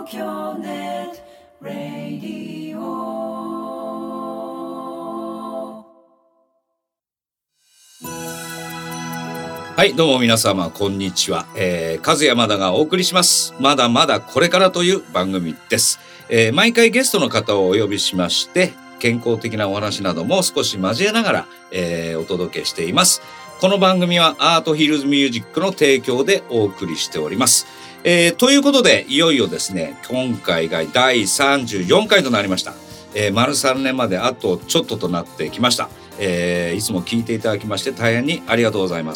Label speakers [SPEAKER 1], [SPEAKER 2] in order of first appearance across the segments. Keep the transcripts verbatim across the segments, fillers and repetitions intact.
[SPEAKER 1] 京ネットラディオ。
[SPEAKER 2] はい、どうも皆様こんにちは、えー、和山田がお送りしますまだまだこれからという番組です、えー、毎回ゲストの方をお呼びしまして健康的なお話なども少し交えながら、えー、お届けしています。この番組はアートヒルズミュージックの提供でお送りしております、えー、ということでいよいよですね今回がだいさんじゅうよんかいとなりました、えー、丸さんねんまであとちょっととなってきました。えー、いつも聞いていただきまして大変にありがとうございます。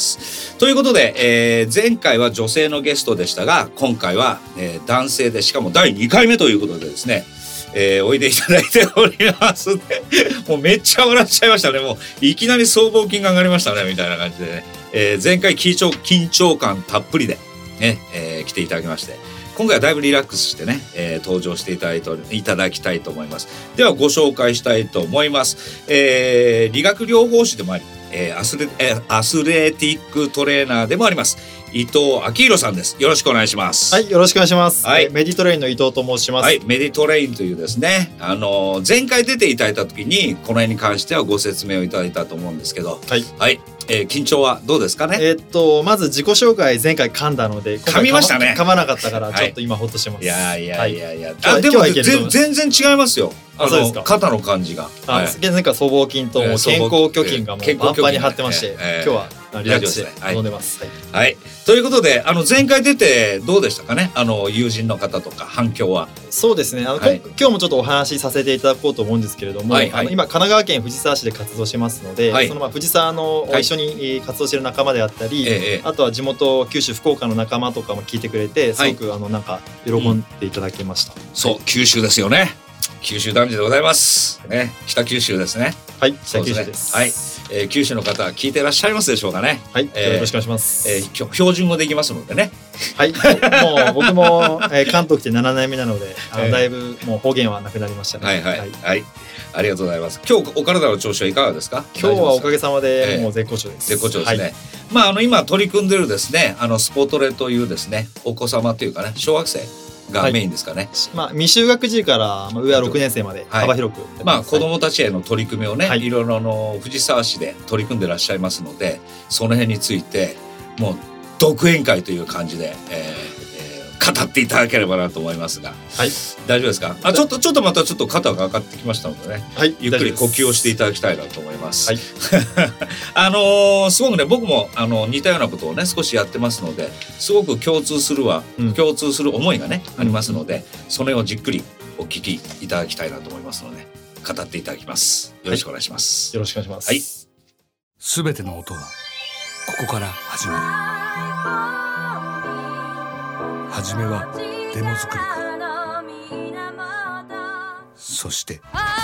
[SPEAKER 2] ということで、えー、前回は女性のゲストでしたが今回は、えー、男性でしかもだいにかいめということでですね、えー、おいでいただいておりますねもうめっちゃ笑っちゃいましたね。もういきなり僧帽筋が上がりましたねみたいな感じでね、えー、前回緊張、緊張感たっぷりで、ねえー、来ていただきまして今回はだいぶリラックスしてね、えー、登場していただいていただきたいと思います。ではご紹介したいと思います、えー、理学療法士でもあり、えー、アスレ、えー、アスレティックトレーナーでもあります伊藤明宏さんです。よろしくお願いします。
[SPEAKER 3] はい、よろしくお願いします、
[SPEAKER 2] はい、
[SPEAKER 3] メディトレインの伊藤と申します。
[SPEAKER 2] はい、メディトレインというですねあの前回出ていただいた時にこの辺に関してはご説明をいただいたと思うんですけどはい、はいえー、緊張はどうですかね。
[SPEAKER 3] えー、っとまず自己紹介前回噛んだので
[SPEAKER 2] 噛みましたね。
[SPEAKER 3] 噛まなかったからちょっと今ホッとしてます、
[SPEAKER 2] はい、いやいやいやいや、
[SPEAKER 3] はい、
[SPEAKER 2] あでも全然違いますよ。あの
[SPEAKER 3] あ
[SPEAKER 2] 肩の感じが
[SPEAKER 3] あ、はい、前回僧帽筋ともう健康胸筋がもうパンパンに張ってまして、えー、今日はリラックスして飲んでます、はい
[SPEAKER 2] はいはい、ということであの前回出てどうでしたかね。あの友人の方とか反響は。
[SPEAKER 3] そうですねあの、はい、今日もちょっとお話しさせていただこうと思うんですけれども、はいはい、あの今神奈川県藤沢市で活動してますので、はい、そのまあ藤沢の一緒に活動している仲間であったり、はい、あとは地元九州福岡の仲間とかも聞いてくれてすごく、はい、あのなんか喜んでいただけました、うん、
[SPEAKER 2] そう九州ですよね。九州男児でございますね。北九州ですね。
[SPEAKER 3] はい北九州です。
[SPEAKER 2] はい、えー、九州の方聞いていらっしゃいますでしょうかね。
[SPEAKER 3] はい、えー、よろしくお願いします、
[SPEAKER 2] えー、標準語でいきますのでね。
[SPEAKER 3] はいもう僕も、えー、関東来てななねんめなのであの、えー、だいぶもう方言はなくなりましたね。
[SPEAKER 2] はいはいはい、はい、ありがとうございます。今日お体の調子はいかがですか。
[SPEAKER 3] 今日はおかげさまでもう絶好調です。
[SPEAKER 2] えー、絶好調ですね、はい、まああの今取り組んでるですねあのスポトレというですねお子様というかね小学生がメインですかね。はい、
[SPEAKER 3] まあ、未就学児から上はろくねんせいまで幅広く、はい、
[SPEAKER 2] まあ子どもたちへの取り組みをね、はい、いろいろあの藤沢市で取り組んでらっしゃいますのでその辺についてもう独演会という感じで、えー、語っていただければなと思いますが、はい、大丈夫ですか。あちょっとちょっとまたちょっと肩が上がってきましたのでね、はい、ゆっくり呼吸をしていただきたいなと思います。はい、あのー、すごくね僕もあの似たようなことをね少しやってますのですごく共通するは、うん、共通する思いがねありますのでそれをじっくりお聞きいただきたいなと思いますので語っていただきます。よろしくお願いします。
[SPEAKER 3] はい、よろしくお願いします。
[SPEAKER 2] はい、
[SPEAKER 4] すべての音はここから始まる。はじめはデモ作りから、そして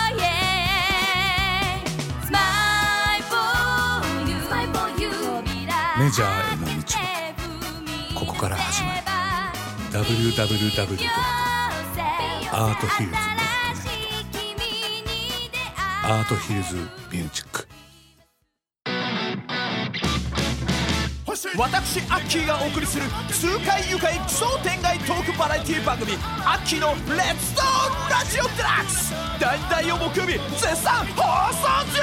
[SPEAKER 4] メジャーへの道はここから始まる。 ダブリューダブリューダブリュー ドット アートヒルズ ドット ネット アートヒルズミュージック。
[SPEAKER 5] 私アッキーがお送りする痛快愉快奇想天外トークバラエティ番組アッキーのレッツトーラジオデラックスだいたいを木曜日絶賛放送中。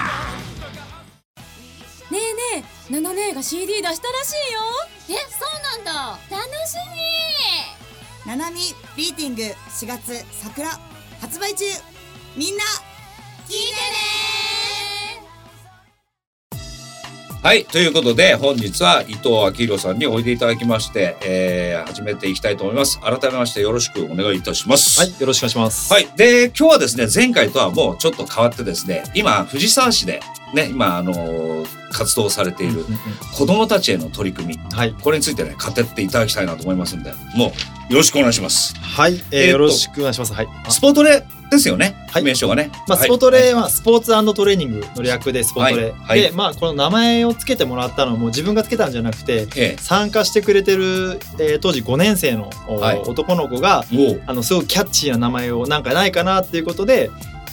[SPEAKER 6] ねえねえナナ姉が シーディー 出したらしいよ。え、そうなんだ。楽しみ。
[SPEAKER 7] ナナミビーティングしがつ桜発売中。みんな聞いてね。
[SPEAKER 2] はいということで本日は伊藤明宏さんにおいでいただきまして、えー、始めていきたいと思います。改めましてよろしくお願いいたします。
[SPEAKER 3] はい、よろしくお願いします。
[SPEAKER 2] はい、で今日はですね前回とはもうちょっと変わってですね今藤沢市でね今あのー、活動されている子どもたちへの取り組み、はい、これについてね語っていただきたいなと思いますのでもうよろしくお願いします。
[SPEAKER 3] はい、えー、よろしくお願いします。はい、
[SPEAKER 2] スポトレですよね、はい、名称がね、
[SPEAKER 3] まあ、スポトレは、はい、スポーツ&トレーニングの略でスポトレ、はいはい、で、まあ、この名前をつけてもらったのも自分がつけたんじゃなくて、ええ、参加してくれてる、えー、当時ごねんせいの、はい、男の子があのすごくキャッチーな名前をなんかないかなっていうことで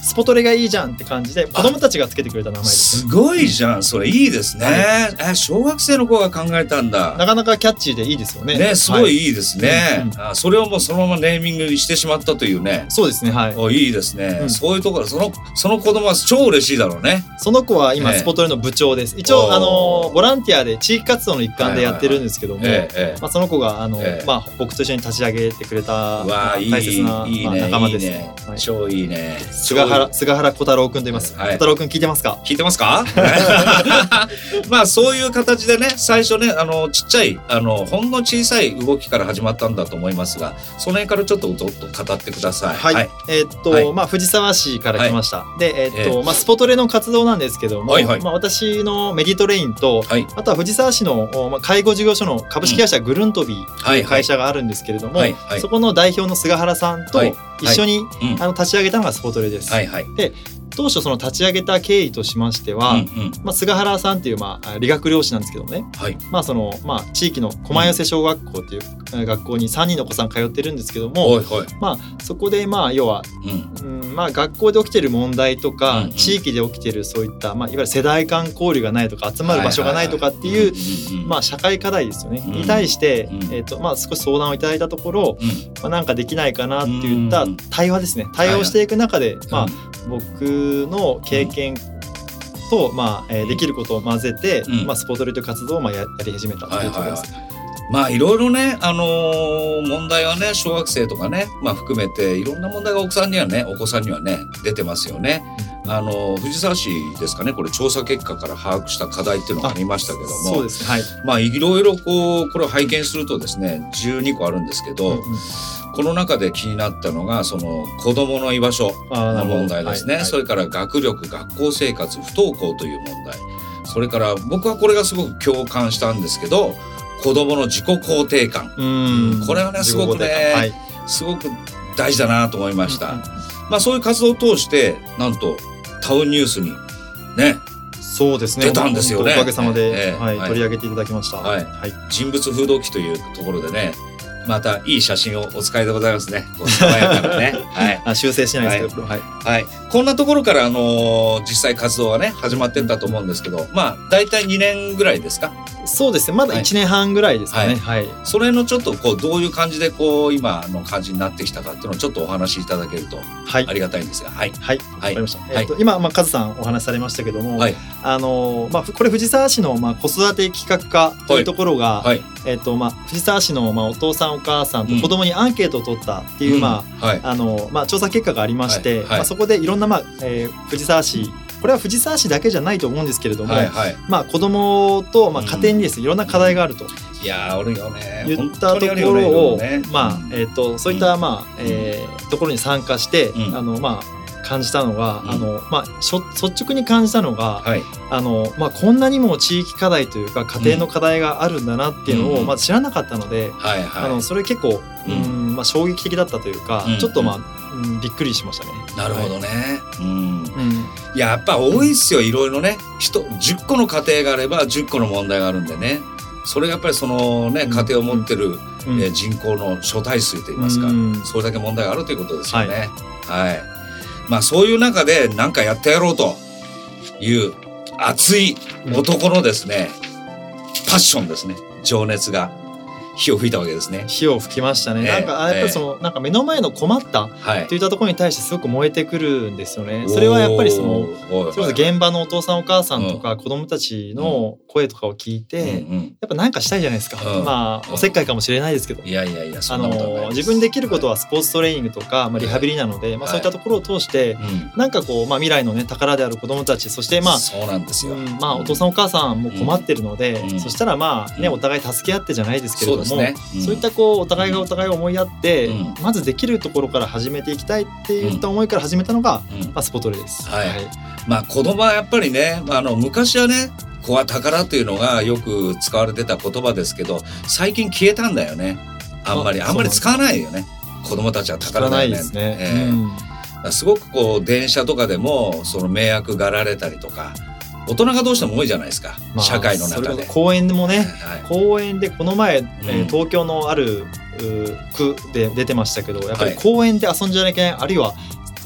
[SPEAKER 3] スポトレがいいじゃんって感じで子供たちがつけてくれた名前です、
[SPEAKER 2] ね、すごいじゃん、それいいですね、はい、え小学生の子が考えたんだ。
[SPEAKER 3] なかなかキャッチーでいいですよね。
[SPEAKER 2] ね、すごいいいですね、はい
[SPEAKER 3] うんうん、
[SPEAKER 2] あそれをもうそのままネーミングにしてしまったというね。
[SPEAKER 3] そうですね、はい、
[SPEAKER 2] おいいですね、うん、そういうところそのその子供は超嬉しいだろうね。
[SPEAKER 3] その子は今、ね、スポトレの部長です。一応あのボランティアで地域活動の一環でやってるんですけども、まあ、その子があの、ええまあ、僕と一緒に立ち上げてくれた大切な、
[SPEAKER 2] いい、
[SPEAKER 3] まあ、仲間です、ね
[SPEAKER 2] いいね、はい、超いいね。
[SPEAKER 3] 菅原菅原小太郎くんと言います、はい、小太郎くん聞いてますか？
[SPEAKER 2] 聞いてますか？まあそういう形でね、最初ね、あのちっちゃいあのほんの小さい動きから始まったんだと思いますが、その辺からちょっとどっと語ってください。
[SPEAKER 3] はい、はい、えー、っと、はい、まあ藤沢市から来ました、はい、で、えー、っと、えー、まあスポトレの活動なんですけども、はいはい、まあ私のメディトレインと、はい、あとは藤沢市の、まあ、介護事業所の株式会社グルントビーという会社があるんですけれども、はいはいはい、そこの代表の菅原さんと一緒に、はいはい、あの立ち上げたのがスポトレです。はいはい、で当初その立ち上げた経緯としましては、うんうんまあ、菅原さんっていう、まあ、理学療師なんですけどもね、はいまあそのまあ、地域の狛寄小学校っていう学校にさんにんのお子さん通ってるんですけども、はいはいまあ、そこでまあ要は、うんうんまあ、学校で起きてる問題とか、うんうん、地域で起きてるそういった、まあ、いわゆる世代間交流がないとか集まる場所がないとかっていう社会課題ですよね、うん、に対して、うんえーとまあ、少し相談をいただいたところ、うんまあ、なんかできないかなっていった対話ですね、対話をしていく中で、はいはいまあ、僕の経験と、まあえー、できることを混ぜて、うんまあ、スポトレという活動をまあ や, やり始めたというところです。はいはいはい
[SPEAKER 2] まあいろいろね、あのー、問題はね小学生とかね、まあ、含めていろんな問題がお子さんにはねお子さんにはね出てますよね。うん、あの藤沢市ですかね、これ調査結果から把握した課題っていうのがありましたけども、
[SPEAKER 3] そうですね、はい、
[SPEAKER 2] まあいろいろこうこれを拝見するとですねじゅうにこあるんですけど、うんうん、この中で気になったのがその子どもの居場所の問題ですね、はいはい、それから学力学校生活不登校という問題、それから僕はこれがすごく共感したんですけど子どもの自己肯定感、うんこれはねすごくね、はい、すごく大事だなと思いました。うんうんまあ、そういう活動を通してなんとタウンニュースにね
[SPEAKER 3] そうですね
[SPEAKER 2] 出たんですよね。
[SPEAKER 3] おかげさまで、
[SPEAKER 2] えー
[SPEAKER 3] はい
[SPEAKER 2] はい、
[SPEAKER 3] 取り上げていただきました、
[SPEAKER 2] はいはい、人物風土記というところでねまたいい写真をお使いでございますね。こう爽やかなね、はい、
[SPEAKER 3] あ修正しないですけど、はい
[SPEAKER 2] はい、こんなところから、あのー、実際活動がね始まってったと思うんですけど、まあ大体にねんぐらいですか？
[SPEAKER 3] そうですねまだいちねんはんぐらいですかね、はいはい、
[SPEAKER 2] それのちょっとこうどういう感じでこう今の感じになってきたかっていうのをちょっとお話しいただけるとありがたいんですが、はい
[SPEAKER 3] はい、はい、わかりました、はいえー、と今、まあ、カズさんお話しされましたけども、はいあのーまあ、これ藤沢市の、まあ、子育て企画課というところが、はいはいえーとまあ、藤沢市の、まあ、お父さんお母さんと子供にアンケートを取ったっていう、うんまあはいあのまあ、調査結果がありまして、はいはいまあ、そこでいろんな、まあえー、藤沢市これは藤沢市だけじゃないと思うんですけれども、はいはいまあ、子どもと、まあ、家庭にですね、うん、いろんな課題があると、
[SPEAKER 2] いやあるよね
[SPEAKER 3] 言ったところを、ねまあえー、とそういった、まあえー、ところに参加して、うんあのまあ、感じたのが、うんあのまあ、率直に感じたのが、はいあのまあ、こんなにも地域課題というか家庭の課題があるんだなっていうのを、うんまあ、知らなかったので、はいはい、あのそれ結構、うんまあ、衝撃的だったというか、うん、ちょっとまあうん、びっくりしましたね。
[SPEAKER 2] なるほどね、はいうんうん、いややっぱ多いっすよいろいろね人じゅっこの家庭があればじゅっこの問題があるんでねそれがやっぱりそのね、うん、家庭を持ってる、うんえー、人口の諸体数といいますか、うん、それだけ問題があるということですよね、はいはいまあ、そういう中で何かやってやろうという熱い男のですね、うん、パッションですね情熱が火を吹いたわけですね。
[SPEAKER 3] 火を吹きましたね。えー、なんかやっぱりその、えー、なんか目の前の困ったといったところに対してすごく燃えてくるんですよね。それはやっぱりそのそれこそ現場のお父さんお母さんとか子供たちの声とかを聞いて、うんうん、やっぱなんかしたいじゃないですか。うん、まあおせっかいかもしれないですけど、
[SPEAKER 2] いやいやいや
[SPEAKER 3] あの自分できることはスポーツトレーニングとか、まあ、リハビリなので、はいまあ、そういったところを通して、はい、なんかこう、まあ、未来のね宝である子供たちそしてまあ
[SPEAKER 2] そうなんですよ、
[SPEAKER 3] うんまあ、お父さんお母さんも困ってるので、うん、そしたらまあねお互い助け合ってじゃないですけれども、そうですねうん、そういったこうお互いがお互いを思いやって、うん、まずできるところから始めていきたいっていった思いから始めたのが、うんまあ、スポトレです、
[SPEAKER 2] はいはい、まあ子供はやっぱりねあの昔はね子は宝というのがよく使われてた言葉ですけど最近消えたんだよねあんまりあんまり使わないよね子供たちは宝だよね、
[SPEAKER 3] ですね、
[SPEAKER 2] えーうん、すごくこう電車とかでもその迷惑がられたりとか大人がどうしても多いじゃないですか、まあ、社会の中で
[SPEAKER 3] 公園でもね、はい、公園でこの前、うんえー、東京のある区で出てましたけどやっぱり公園で遊んじゃいけない、はい、あるいは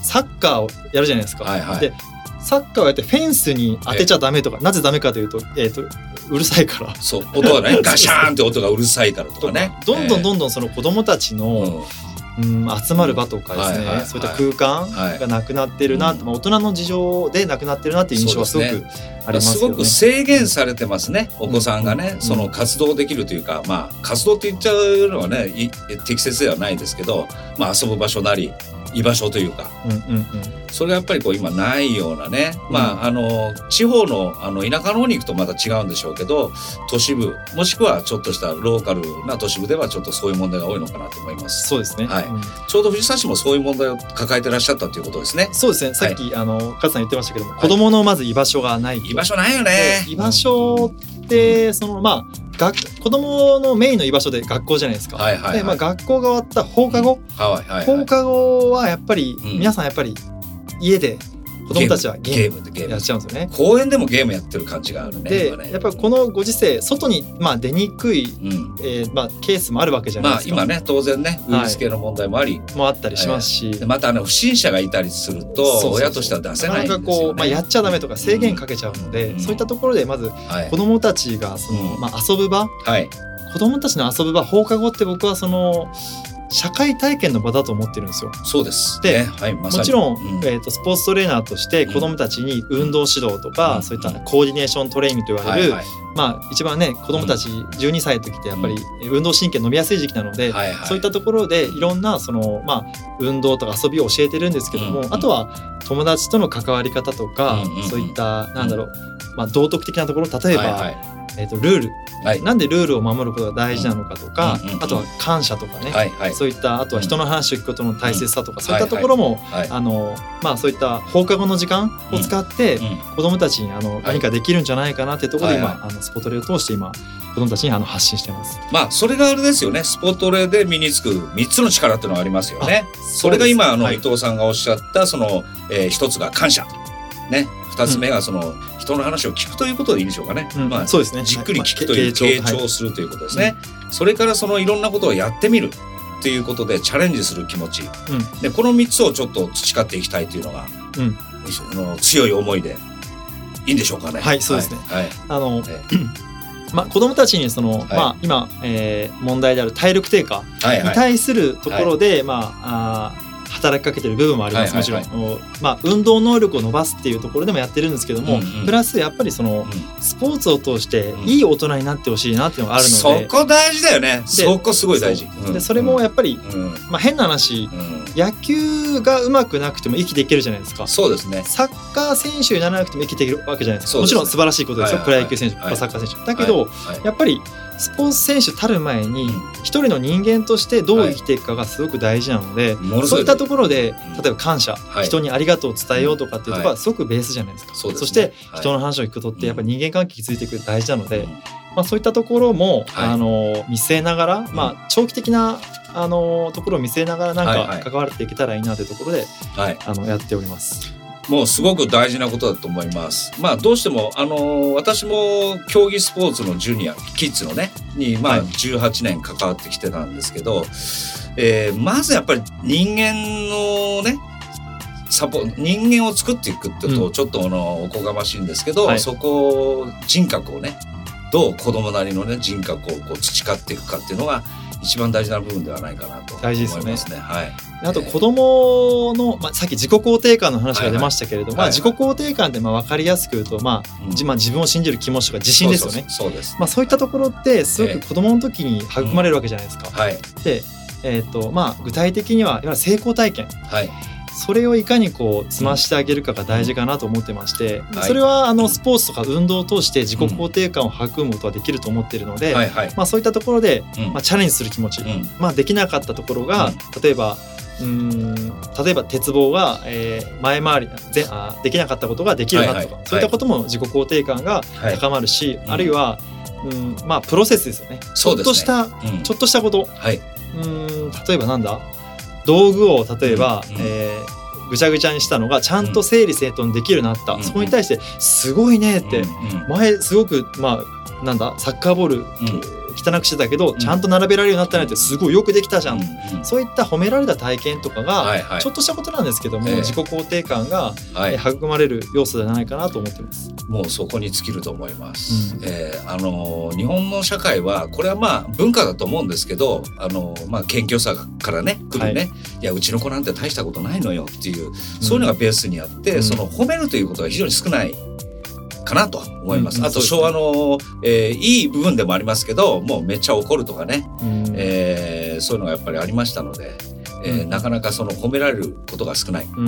[SPEAKER 3] サッカーをやるじゃないですか、
[SPEAKER 2] はいはい、
[SPEAKER 3] でサッカーをやってフェンスに当てちゃダメとか、なぜダメかというと、えーとうるさいから
[SPEAKER 2] そう音がねガシャーンって音がうるさいからとかね
[SPEAKER 3] どんどんどんどんその子どもたちの、うん、集まる場とかですね、
[SPEAKER 2] はいはいはい、
[SPEAKER 3] そういった空間がなくなってるな、はい、まあ、大人の事情でなくなってるなっていう印象はすごくありますよね。
[SPEAKER 2] すごく制限されてますね、お子さんがね、うん、その活動できるというか、まあ活動って言っちゃうのはね適切ではないですけど、まあ、遊ぶ場所なり居場所というか、うんうんうん、それがやっぱりこう今ないようなね、うん、まああの地方のあの田舎の方に行くとまた違うんでしょうけど、都市部もしくはちょっとしたローカルな都市部ではちょっとそういう問題が多いのかなと思います。
[SPEAKER 3] そうですね、
[SPEAKER 2] はい、
[SPEAKER 3] うん、
[SPEAKER 2] ちょうど藤沢市もそういう問題を抱えてらっしゃったということですね。
[SPEAKER 3] そうですね、さっき、はい、あの勝さん言ってましたけども、子どものまず居場所がない、
[SPEAKER 2] 居場所ないよね。
[SPEAKER 3] 居場所ってそのまあ学子どものメインの居場所で学校じゃないですか、はいはいはい、でまあ、学校が終わった放課後、うん、はいはいはい、放課後はやっぱり、うん、皆さんやっぱり家で子供たちはゲームでやっちゃうんですよね。
[SPEAKER 2] 公園でもゲームやってる感じがあるね。
[SPEAKER 3] で、ね、やっぱりこのご時世外に、まあ、出にくい、うん、えーまあ、ケースもあるわけじゃないですか。
[SPEAKER 2] まあ、今ね当然ねウイルス系の問題もあり、
[SPEAKER 3] はい、もあったりしますし、
[SPEAKER 2] えー、またあの不審者がいたりするとそうそうそう、親としては出せないんですよね。なかなかこう、まあ、
[SPEAKER 3] やっちゃダメとか制限かけちゃうので、うん、そういったところでまず子どもたちがその、はい、まあ、遊ぶ場、はい、子どもたちの遊ぶ場、放課後って僕はその社会体験の場だと思ってるんですよ。
[SPEAKER 2] そうです
[SPEAKER 3] で、
[SPEAKER 2] ね、はい、まさに
[SPEAKER 3] もちろん、
[SPEAKER 2] うん、
[SPEAKER 3] えーと、スポーツトレーナーとして子どもたちに運動指導とか、うん、そういったコーディネーショントレーニングと言われる、はいはい、まあ、一番ね子どもたちじゅうにさいの時ってやっぱり運動神経伸びやすい時期なので、うん、はいはい、そういったところでいろんなその、まあ、運動とか遊びを教えてるんですけども、うん、あとは友達との関わり方とか、うん、そういったなんだろう、まあ、道徳的なところ、例えば、はいはい、えーと、ルール、はい、なんでルールを守ることが大事なのかとか、うんうんうん、あとは感謝とかね、はいはい、そういったあとは人の話を聞くことの大切さとか、うん、そういったところも、はいはい、あのまあ、そういった放課後の時間を使って、うんうん、子どもたちにあの何かできるんじゃないかなっていうところで今、はいはい、あのスポトレを通して今子どもたちにあの発信してます。
[SPEAKER 2] まあそれがあれですよね、スポトレで身につくみっつの力っていうのがありますよね。それが今あの、はい、伊藤さんがおっしゃったその、えー、一つが感謝ね、二つ目がその、うん、人の話を聞くということでいいんでしょうかね、うん、まあ、そうですね、じっくり聞くという、傾聴するということですね、はい、それからそのいろんなことをやってみるっていうことでチャレンジする気持ち、うん、でこのみっつをちょっと培っていきたいというのが、うん、あの強い思いでいいんでしょうかね。
[SPEAKER 3] はい、そうですね、はいはい、あの、えーまあ、子どもたちにその、はい、まあ、今、えー、問題である体力低下に対するところで、はいはい、まあ、あ働きかけてる部分もあります、はいはいはい、もちろん、まあ、運動能力を伸ばすっていうところでもやってるんですけども、うんうん、プラスやっぱりその、うん、スポーツを通していい大人になってほしいなっていうのがあるので、
[SPEAKER 2] そこ大事だよね。そこすごい大事。
[SPEAKER 3] そ, でそれもやっぱり、うん、まあ、変な話、うん、野球が上手くなくても息できるじゃないですか。
[SPEAKER 2] そうですね。
[SPEAKER 3] サッカー選手にならなくても息できるわけじゃないですか。もちろん素晴らしいことですよ、はいはいはい、プロ野球選手、はい、サッカー選手だけど、はいはい、やっぱりスポーツ選手たる前に一人の人間としてどう生きていくかがすごく大事なので、はい、そういったところで例えば感謝、はい、人にありがとうを伝えようとかっていうところはすごくベースじゃないですか、はい、そうですね、そして人の話を聞くことってやっぱり人間関係についていく大事なので、うん、まあ、そういったところも、はい、あの見据えながら、まあ、長期的なあのところを見据えながらなんか関わっていけたらいいなというところで、はい、あのやっております。
[SPEAKER 2] もうすごく大事なことだと思います。まあどうしてもあの私も競技スポーツのジュニアキッズのねにまあじゅうはちねん関わってきてたんですけど、えー、まずやっぱり人間のねサポ人間を作っていくっていうとちょっとあのおこがましいんですけど、うん、そこ人格をねどう子供なりのね人格をこう培っていくかっていうのが一番大事な部分ではないかなと思いますね。大事ですよね。はい。
[SPEAKER 3] あと子供の、まあ、さっき自己肯定感の話が出ましたけれども、はいはい、まあ、自己肯定感ってまあ分かりやすく言うと、まあうんまあ、自分を信じる気持ちとか自信ですよね。
[SPEAKER 2] そうです。
[SPEAKER 3] まあ、そういったところってすごく子供の時に育まれるわけじゃないですか。うん、はい。で、えーとまあ、具体的にはいわゆる成功体験。はい。それをいかにこう積ましてあげるかが大事かなと思ってまして、うん、それはあのスポーツとか運動を通して自己肯定感を育むことができると思っているので、うん、はいはい、まあ、そういったところで、うんまあ、チャレンジする気持ち、うん、まあ、できなかったところが、うん、例えばうーん例えば鉄棒が、えー、前回りぜあできなかったことができるなとか、はいはい、そういったことも自己肯定感が高まるし、はい、あるいは、うん、まあプロセスですよね。ちょっとした、うん、ちょっとしたこと、はい、うん例えばなんだ道具を例えば、うんうん、えー、ぐちゃぐちゃにしたのがちゃんと整理整頓できるようになった、うん、そこに対してすごいねって、うんうん、前すごくまあなんだサッカーボール、うん、 汚くしてたけど、うん、ちゃんと並べられるようになったねってすごいよくできたじゃん、うんうん、そういった褒められた体験とかが、はいはい、ちょっとしたことなんですけども、えー、自己肯定感が、はい、育まれる要素じゃないかなと思ってます。
[SPEAKER 2] もうそこに尽きると思います、うんえー、あの日本の社会はこれはまあ文化だと思うんですけど、あの、まあ、謙虚さからね来るね、はい、いやうちの子なんて大したことないのよっていう、うん、そういうのがベースにあって、うん、その褒めるということが非常に少ないかなと思います、うん、あと昭和の、えー、いい部分でもありますけど、もうめっちゃ怒るとかね、うんえー、そういうのがやっぱりありましたので、えーうん、なかなかその褒められることが少ない、うん、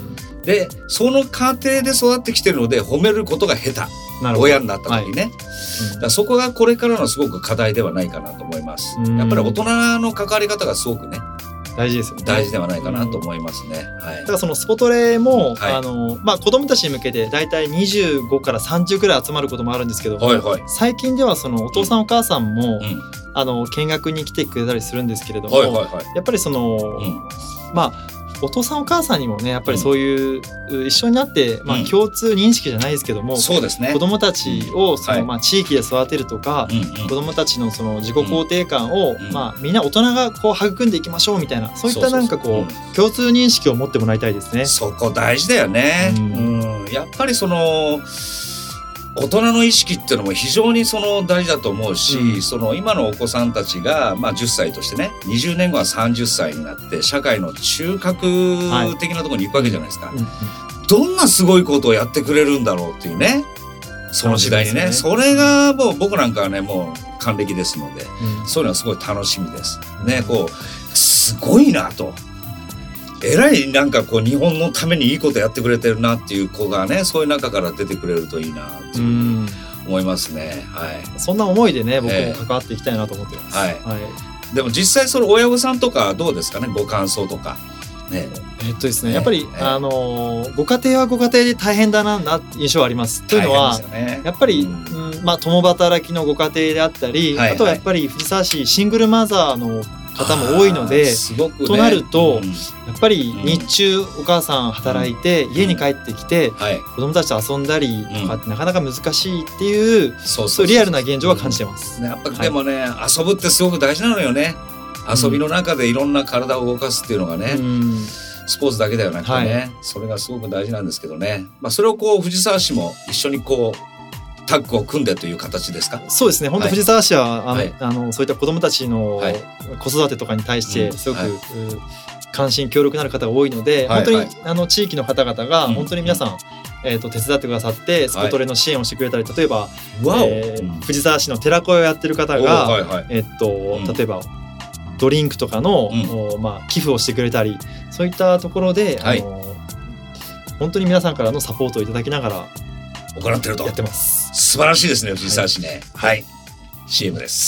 [SPEAKER 2] でその過程で育ってきてるので褒めることが下手、親になった時ね、はいうん、だからそこがこれからのすごく課題ではないかなと思います、うん、やっぱり大人の関わり方がすごくね
[SPEAKER 3] 大事ですよね。
[SPEAKER 2] 大事ではないかなと思いますね、うんはい、
[SPEAKER 3] だからそのスポトレも、はいあのまあ、子どもたちに向けてだいたいにじゅうごからさんじゅうくらい集まることもあるんですけども、はいはい、最近ではそのお父さんお母さんも、うん、あの見学に来てくれたりするんですけれども、はいはいはい、やっぱりその、うん、まあお父さんお母さんにもねやっぱりそういう、うん、一緒になって、まあ、共通認識じゃないですけども、うん、そうですね、子どもたちをその、はいまあ、地域で育てるとか、うんうん、子どもたちのその自己肯定感を、うんまあ、みんな大人がこう育んでいきましょうみたいな、そういったなんかこう、そうそうそう、共通認識を持ってもらいたいですね。
[SPEAKER 2] そこ大事だよね、うんうん、やっぱりその大人の意識っていうのも非常にその大事だと思うし、うん、その今のお子さんたちが、まあ、じゅっさいとしてねにじゅうねんごはさんじゅっさいになって社会の中核的なところに行くわけじゃないですか、はいうんうん、どんなすごいことをやってくれるんだろうっていうね、その時代にね、それがもう僕なんかはねもう還暦ですので、うん、そういうのはすごい楽しみですね。こうすごいなと、えらいなんかこう日本のためにいいことやってくれてるなっていう子がね、そういう中から出てくれるといいなっていう思いますね、はい、
[SPEAKER 3] そんな思いでね僕も関わっていきたいなと思ってます、えーはいはい、
[SPEAKER 2] でも実際その親御さんとかどうですかね、ご感想とかね。
[SPEAKER 3] えっとですね、やっぱり、えーあのー、ご家庭はご家庭で大変だなな印象はあります。というのは、ね、やっぱり、うんうんまあ、共働きのご家庭であったり、はいはい、あとはやっぱり藤沢市シングルマザーの方も多いので、すごくね、となると、うん、やっぱり日中お母さん働いて、うん、家に帰ってきて、うんはい、子供たちと遊んだりとかってなかなか難しいっていう、うん、そうそうリアルな現状は感じてます、
[SPEAKER 2] うん、やっぱでもね、はい、遊ぶってすごく大事なのよね。遊びの中でいろんな体を動かすっていうのがね、うん、スポーツだけではなくてね、はい、それがすごく大事なんですけどね、まあ、それをこう藤沢市も一緒にこうタッグを組んでという形ですか。
[SPEAKER 3] そうですね、本当藤沢市は、はい、あのあのそういった子どもたちの子育てとかに対してすごく、はい、関心協力のある方が多いので、はい、本当に、はい、あの地域の方々が本当に皆さん、うんえー、と手伝ってくださってスポトレの支援をしてくれたり、はい、例えば、えーうん、藤沢市の寺子屋をやってる方が、はいはいえーとうん、例えばドリンクとかの、うんまあ、寄付をしてくれたり、そういったところで、はい、あの本当に皆さんからのサポートをいただきながら
[SPEAKER 2] 行ってると
[SPEAKER 3] やってます。
[SPEAKER 2] 素晴らしいですね、藤沢市ね。はい、はい、シーエム です。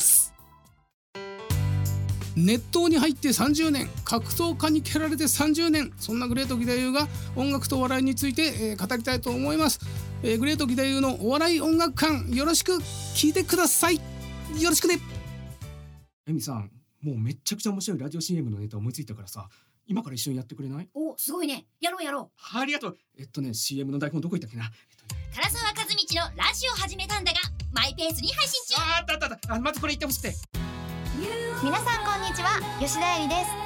[SPEAKER 8] 熱湯に入ってさんじゅうねん、格闘家に蹴られてさんじゅうねん、そんなグレート義太夫が音楽とお笑いについて、えー、語りたいと思います、えー、グレート義太夫のお笑い音楽館、よろしく聞いてください。よろしくね。エミさん、もうめっちゃくちゃ面白いラジオ シーエム のネタ思いついたからさ、今から一緒にやってくれない？
[SPEAKER 6] お、すごいね、やろうやろ
[SPEAKER 8] う。ありがとう。えっとね シーエム の台本どこ行ったっけな。
[SPEAKER 6] 唐沢和道のラジオ始めたんだがマイペースに配信中。
[SPEAKER 8] あったあったあった。あ、まずこれ言ってほしくて。
[SPEAKER 9] 皆さんこんにちは、吉田絵里です。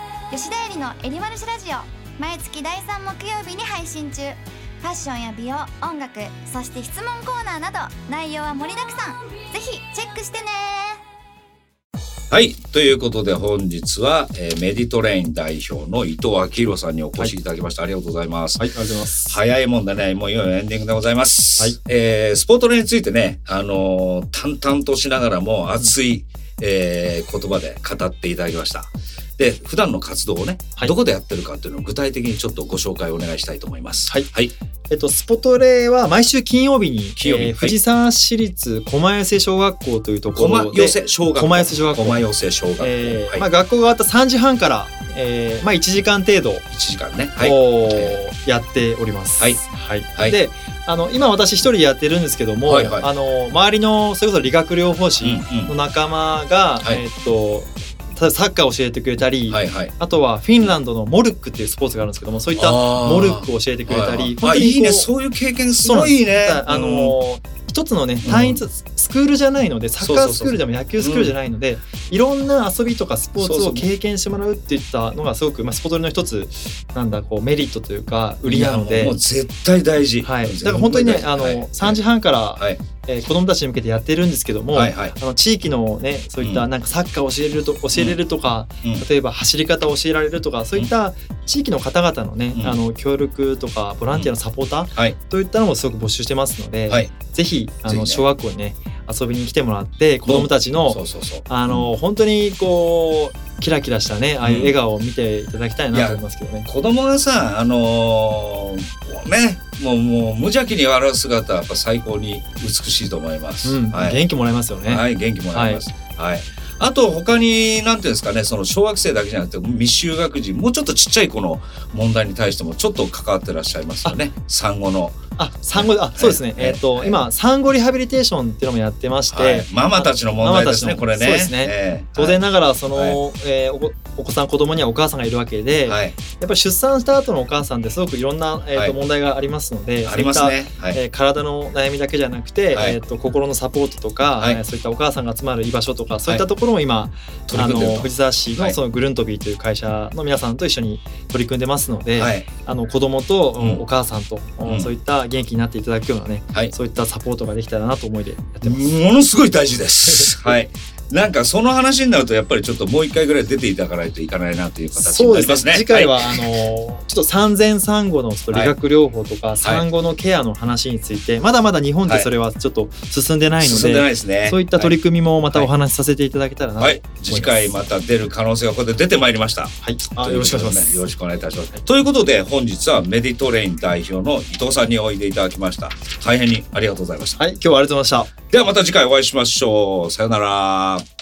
[SPEAKER 9] 吉田絵里のエリマルシラジオ、毎月だいさん木曜日に配信中。ファッションや美容、音楽、そして質問コーナーなど内容は盛りだくさん。ぜひチェックしてね。
[SPEAKER 2] はい、ということで本日は、えー、メディトレイン代表の伊藤明宏さんにお越しいただきました、はい、ありがとうございます。
[SPEAKER 3] はい、ありがとうございます。
[SPEAKER 2] 早いもんでね、もういよいよエンディングでございます、はいえー、スポートレについてね、あのー、淡々としながらも熱い、えー、言葉で語っていただきました。で、普段の活動をね、はい、どこでやってるかっていうのを具体的にちょっとご紹介をお願いしたいと思います。
[SPEAKER 3] はい。はい、えっと、スポトレは毎週金曜日に、金曜日、えー、藤沢市立狛寄瀬小学校というところで、
[SPEAKER 2] 狛寄瀬小学校。
[SPEAKER 3] 狛寄瀬小学校。
[SPEAKER 2] 狛寄瀬小学校。
[SPEAKER 3] えーはい、まあ、学校が終わったさんじはんから、えー、まあいちじかん程度。い
[SPEAKER 2] ちじかんね。はい。
[SPEAKER 3] やっております。
[SPEAKER 2] はい。
[SPEAKER 3] はい。はい、で、あの、今私一人でやってるんですけども、はいはい、あの、周りの、それこそ理学療法士の仲間が、うんうん、えー、っと、サッカーを教えてくれたり、はいはい、あとはフィンランドのモルックっていうスポーツがあるんですけども、そういったモルックを教えてくれたり、
[SPEAKER 2] あ、いいね、そういう経験すごいね。
[SPEAKER 3] あの、一一つのね単一スクールじゃないので、サッカースクールでも野球スクールじゃないので、いろんな遊びとかスポーツを経験してもらうっていったのがすごく、まあ、スポトリの一つなんだこうメリットというか売りなので、
[SPEAKER 2] もう絶対大事、
[SPEAKER 3] はい、だから本当にねあの、はい、さんじはんから、はいえー、子どもたちに向けてやってるんですけども、はいはい、あの地域のねそういったなんかサッカーを教えると教えれるとか、うん、例えば走り方を教えられるとか、そういった地域の方々のね、うん、あの協力とかボランティアのサポーター、うんはい、といったのもすごく募集してますので、はい、ぜひあの小学校にね遊びに来てもらって子どもたちのあの本当にこうキラキラしたねああいう笑顔を見ていただきたいなと思いますけどね。
[SPEAKER 2] 子供がさあのー、ねもうもう無邪気に笑う姿はやっぱ最高に美しいと思います、
[SPEAKER 3] うんはい、元気もらえますよね。
[SPEAKER 2] はい元気もらえます、はいはい、あと他になんていうんですかね、その小学生だけじゃなくて未就学児もうちょっとちっちゃい子の問題に対してもちょっと関わってらっしゃいますよね。産後の
[SPEAKER 3] あ産後あそうですね、えー、えーと、えー、今産後リハビリテーションっていうのもやってまして、はい、
[SPEAKER 2] ママたちの問題ですねこれね。
[SPEAKER 3] そうですね、えー、当然ながらその、はいえー、お, お子さん子供にはお母さんがいるわけで、はい、やっぱり出産した後のお母さんってすごくいろんな、えーとはい、問題がありますので、
[SPEAKER 2] ありますね、はい
[SPEAKER 3] えー、体の悩みだけじゃなくて、はいえー、と心のサポートとか、はいえー、そういったお母さんが集まる居場所とかそういったところも今、はい、あの藤沢市 の, そのグルントビーという会社の皆さんと一緒に取り組んでますので、はい、あの子供と、うん、お母さんと、うん、そういった元気になっていただくようなね、はい、そういったサポートができたらなと思いでやってます。
[SPEAKER 2] ものすごい大事ですはいなんかその話になるとやっぱりちょっともう一回ぐらい出ていただかないといかないなという形になりますね。そうですね。
[SPEAKER 3] 次回は、はい、あのちょっと産前産後のちょっと理学療法とか、はい、産後のケアの話について、はい、まだまだ日本でそれはちょっと進んでないので、はい、進んでないですね。そういった取り組みもまたお話しさせていただけたらなと思います。はい、次回また出る可能性がここで出てまいりました。はい。あ、よろしくお願いします。よろしくお願いいたします。はい、ということで本日はメディトレイン代表の伊藤さんにおいでいただきました。大変にありがとうございました。 はい、今日はありがとうございました。
[SPEAKER 2] ではまた次回お会いしましょう。さよなら。